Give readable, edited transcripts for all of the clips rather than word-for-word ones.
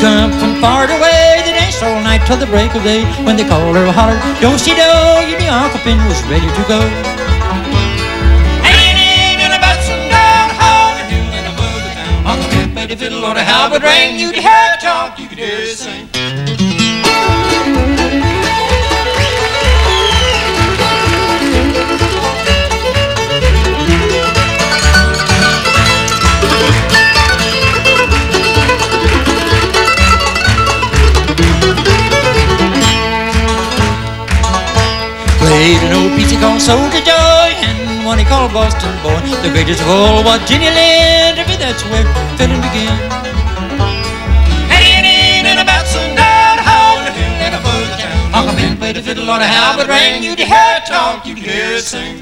come from far away. They danced all night till the break of day. When they called her hollered, don't she know? You knew Uncle Ben was ready to go. And about sundown, holler, in a boogie town. Uncle Ben played the fiddle on a halberd ring. You could hear it talk, you could hear it sing. Played an old piece he called Soldier Joy, and one he called Boston Boy. The greatest of all was Jenny Lind. Maybe that's where fiddling began. And in about sundown, holler, in a boogie town. Uncle Ben played the fiddle on a halberd ring. You could hear it talk, you could hear it sing.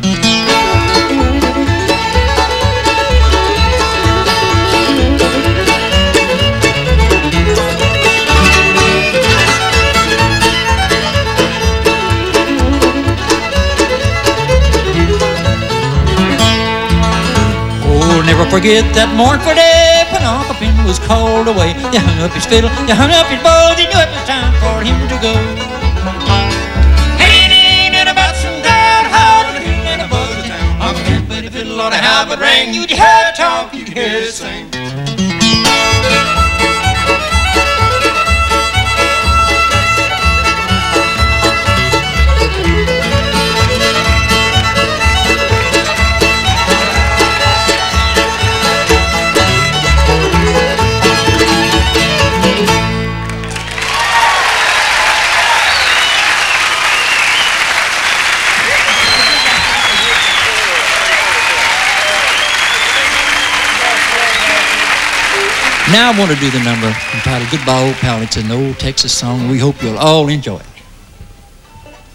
Never forget that mournful day when Uncle Ben was called away. They hung up his fiddle, they hung up his bow. They knew it was time for him to go. Hey, and about sundown, holler, in a boogie town. Uncle Ben played the fiddle on a halberd ring. You'd hear it talk, you'd hear it sing. Now I want to do the number entitled Goodbye Old Pal. It's an old Texas song. We hope you'll all enjoy it.